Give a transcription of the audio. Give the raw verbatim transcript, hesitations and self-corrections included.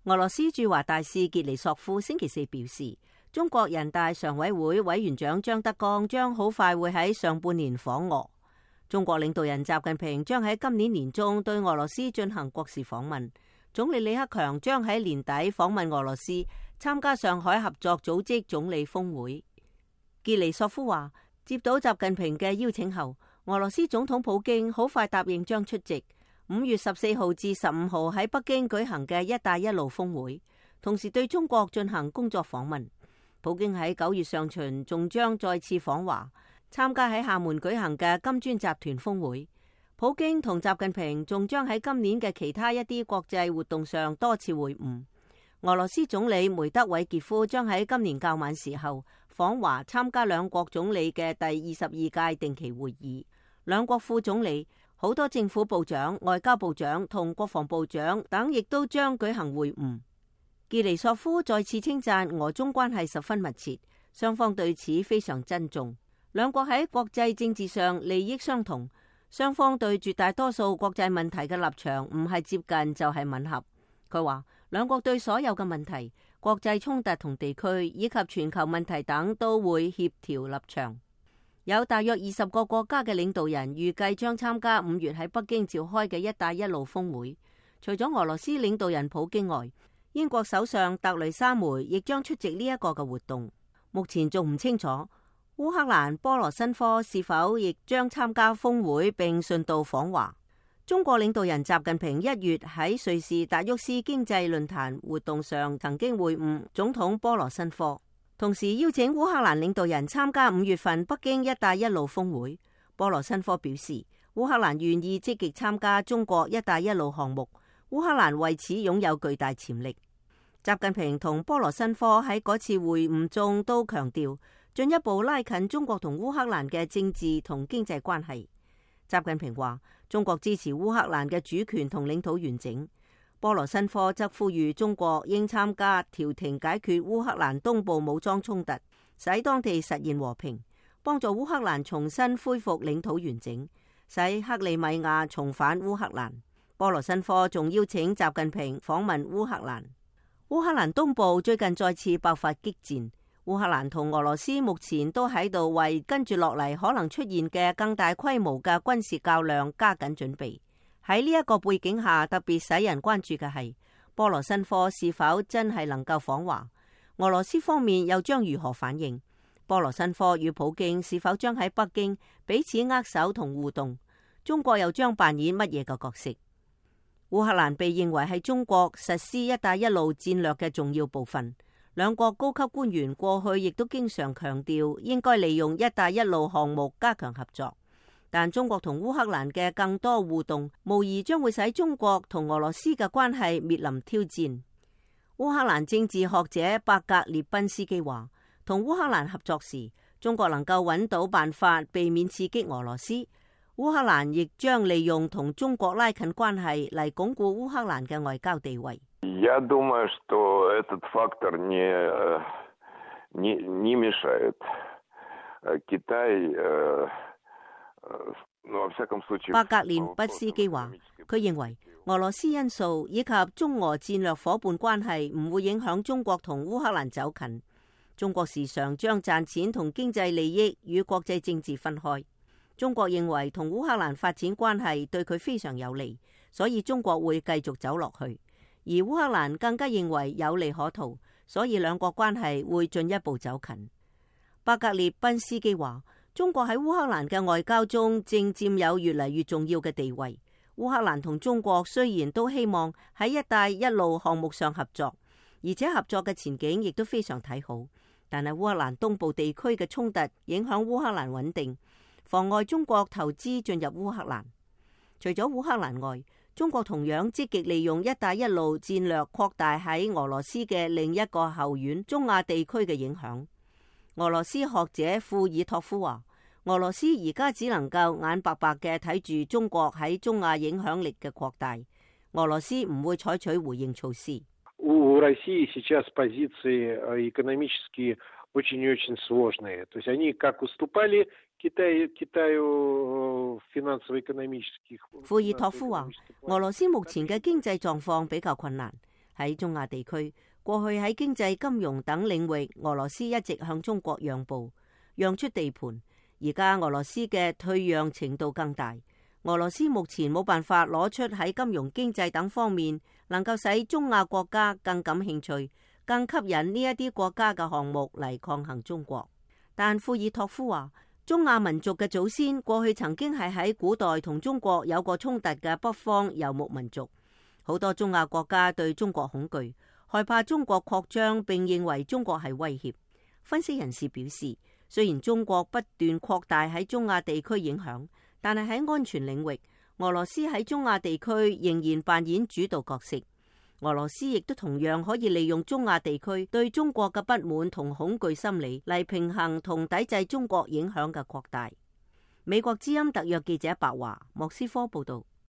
俄羅斯駐華大使傑尼索夫星期四表示，中國人大常委會委員長張德江將好快會喺上半年訪俄。中國領導人習近平將喺今年年中對俄羅斯進行國事訪問。總理李克強將喺年底訪問俄羅斯，參加上海合作組織總理峰會。傑尼索夫話，接到習近平嘅邀請後，俄羅斯總統普京好快答應將出席五月十四號至十五號喺北京舉行嘅一帶一路峰會，同時對中國進行工作訪問。普京喺九月上旬仲將再次訪華，參加喺廈門舉行嘅金磚集團峰會。普京同習近平仲將喺今年嘅其他一啲國際活動上多次會晤。俄羅斯總理梅德韋傑夫將喺今年較晚時候訪華，參加兩國總理嘅第二十二屆定期會議。兩國副總理、好多政府部長、外交部長同國防部長等亦都將舉行會晤。傑尼索夫再次稱讚俄中關係十分密切，雙方對此非常珍重。兩國喺國際政治上利益相同，雙方對絕大多數國際問題嘅立場唔係接近就係吻合。佢話兩國對所有嘅問題、國際衝突同地區以及全球問題等都會協調立場。有大約二十個國家嘅領導人預計將參加五月喺北京召開嘅一帶一路峰會。除咗俄羅斯領導人普京外，英國首相特雷莎梅亦將出席呢一個嘅活動。目前仲唔清楚烏克蘭波羅申科是否亦將參加峰會並順道訪華。中國領導人習近平一月喺瑞士達沃斯經濟論壇活動上曾經會晤總統波羅申科，同時邀請烏克蘭領導人參加五月份北京一帶一路峰會。波羅申科表示，烏克蘭願意積極參加中國一帶一路項目，烏克蘭為此擁有巨大潛力。習近平同波羅申科喺嗰次會晤中都強調，進一步拉近中國同烏克蘭嘅政治同經濟關係。習近平話，中國支持烏克蘭嘅主權同領土完整。波羅申科則呼籲中國應參加調停解決烏克蘭東部武裝衝突，使當地實現和平，幫助烏克蘭重新恢復領土完整，使克里米亞重返烏克蘭。波羅申科仲邀請習近平訪問烏克蘭。烏克蘭東部最近再次爆發激戰。烏克蘭同俄羅斯目前都喺度為跟住落嚟可能出現嘅更大規模嘅軍事較量加緊準備。喺呢一個背景下，特別使人關注嘅係波羅申科是否真係能夠訪華，俄羅斯方面又將如何反應？波羅申科與普京是否將喺北京彼此握手同互動？中國又將扮演乜嘢嘅角色？烏克蘭被認為係中國實施一帶一路戰略嘅重要部分。兩國高級官員過去亦都經常強調，應該利用一帶一路項目加強合作。但中國同烏克蘭嘅更多互動，無疑將會使中國同俄羅斯嘅關係面臨挑戰。烏克蘭政治學者伯格列賓斯基話，同烏克蘭合作時，中國能夠揾到辦法避免刺激俄羅斯。烏克蘭亦將利用同中國拉近關係嚟鞏固烏克蘭嘅外交地位。 Я думаю, что этот фактор не, не, не мешает. Китай, ну, во всяком случае... 伯格連畢斯基話，佢認為俄羅斯因素以及中俄戰略夥伴關係唔會影響中國同烏克蘭走近。中國時常將賺錢同經濟利益與國際政治分開。中國認為同烏克蘭發展關係對佢非常有利，所以中國會繼續走落去。而烏克蘭更加認為有利可圖，所以兩國關係會進一步走近。伯格列賓斯基話，中國喺烏克蘭嘅外交中正佔有越嚟越重要嘅地位。烏克蘭同中國雖然都希望喺一帶一路項目上合作，而且合作嘅前景亦都非常睇好，但係烏克蘭東部地區嘅衝突影響烏克蘭穩定，妨礙中國投資進入烏克蘭。除咗烏克蘭外，中國同樣積極利用一帶一路戰略擴大喺俄羅斯嘅另一個後院中亞地區嘅影響。俄羅斯學者庫爾托夫話，俄羅斯而家只能夠眼白白嘅睇住中國喺中亞影響力嘅擴大，俄羅斯唔會採取回應措施。 У России сейчас позиции экономические очень-очень сложные. То есть они как уступали Китаю, Китаю финансово-экономических. 庫爾托夫話，俄羅斯目前嘅經濟狀況比較困難， 喺中亞地區，過去喺經濟、金融等領域，俄羅斯一直向中國讓步，讓出地盤。而家俄羅斯嘅退讓程度更大，俄羅斯目前冇辦法攞出喺金融、經濟等方面能夠使中亞國家更感興趣、更吸引呢一啲國家嘅項目嚟抗衡中國。但庫爾托夫話，中亞民族嘅祖先過去曾經係喺古代同中國有過衝突嘅北方游牧民族，好多中亞國家對中國恐懼，害怕中國擴張，並認為中國係威脅。分析人士表示，雖然中國不斷擴大喺中亞地區影響，但係喺安全領域，俄羅斯喺中亞地區仍然扮演主導角色。俄羅斯亦都同樣可以利用中亞地區對中國嘅不滿同恐懼心理嚟平衡同抵制中國影響嘅擴大。美國之音特約記者白華，莫斯科報道。